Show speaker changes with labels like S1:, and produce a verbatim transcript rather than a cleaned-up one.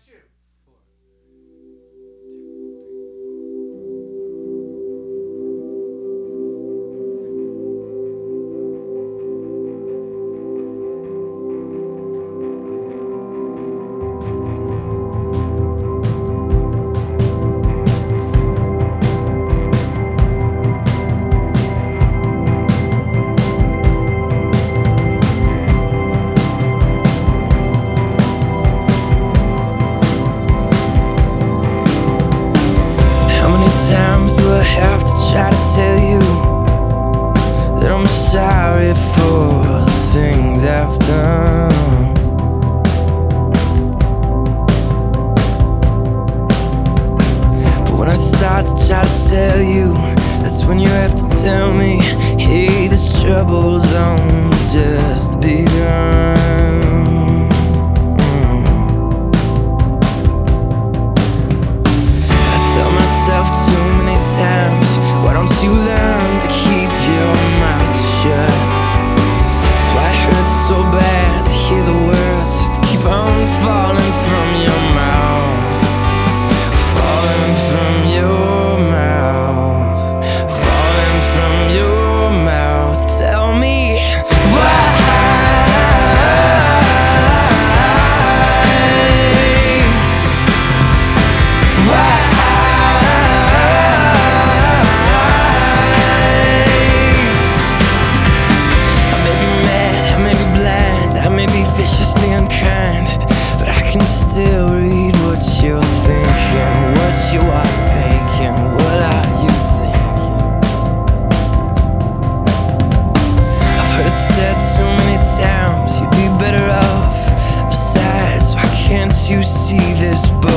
S1: Sorry for the things I've done. But when I start to try to tell you, that's when you have to tell me, hey, this trouble's only just begun. I tell myself too many times, why don't you learn to keep your mouth shut? That's why it hurts so bad to hear the words keep on falling from your mouth, falling from your mouth, falling from your mouth. Tell me why. Viciously unkind, but I can still read what you're thinking, what you are thinking, what are you thinking? I've heard it said so many times, you'd be better off. Besides, why can't you see this book?